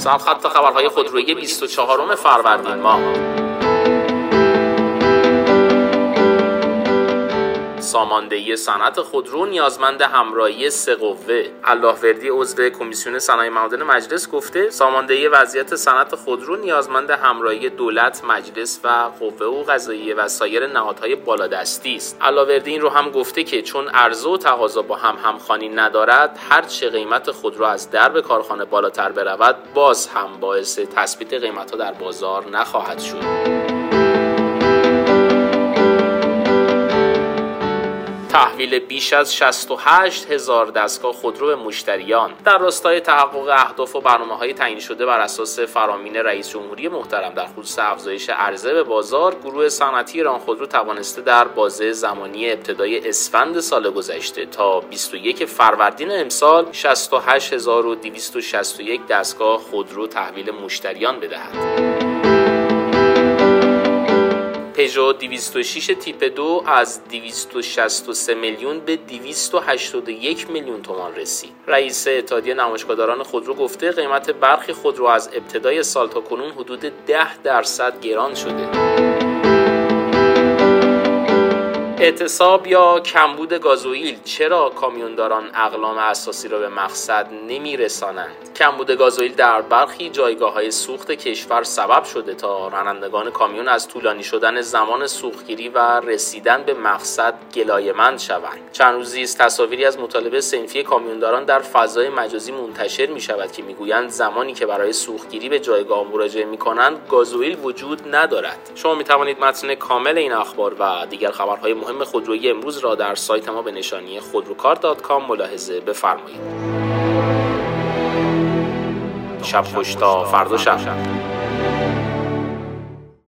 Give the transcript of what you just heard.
سرخط خبرهای خودرویی 24 فروردین ماه. ساماندهی صنعت خودرو نیازمند همراهی سه قوه. علاوردی عضو کمیسیون صنایع معادن مجلس گفته ساماندهی وضعیت صنعت خودرو نیازمند همراهی دولت، مجلس و قوه قضاییه و سایر نهادهای بالادستی است. علاوردی این رو هم گفته که چون عرضه و تقاضا با هم همخوانی ندارد، هر چه قیمت خودرو از درب کارخانه بالاتر برود، باز هم باعث تثبیت قیمت‌ها در بازار نخواهد شد. تحویل بیش از 68,000 دستگاه خودرو به مشتریان. در راستای تحقق اهداف و برنامه‌های تعیین شده بر اساس فرامین رئیس جمهوری محترم در خصوص افزایش عرضه به بازار، گروه صنعتی ایران خودرو توانسته در بازه زمانی ابتدای اسفند سال گذشته تا 21 فروردین امسال 68,261 دستگاه خودرو تحویل مشتریان بدهد. پژو 206 تیپ 2 از 263 میلیون به 281 میلیون تومان رسید. رئیس اتحادیه نمایشگاهداران خودرو گفته قیمت برخی خودرو از ابتدای سال تا کنون حدود 10% گران شده. اعتصاب یا کمبود گازوئیل، چرا کامیونداران اقلام اساسی را به مقصد نمی‌رسانند؟ کمبود گازوئیل در برخی جایگاه‌های سوخت کشور سبب شده تا رانندگان کامیون از طولانی شدن زمان سوختگیری و رسیدن به مقصد گلایه‌مند شوند. چند روزی است تصاویری از مطالبه صنفی کامیونداران در فضای مجازی منتشر می‌شود که می‌گویند زمانی که برای سوختگیری به جایگاه مراجعه می‌کنند، گازوئیل وجود ندارد. شما می‌توانید متن کامل این اخبار و دیگر خبرهای مهم خودرویی امروز را در سایت ما به نشانی خودروکار.com ملاحظه بفرمایید. شب خوش تا فردا شب.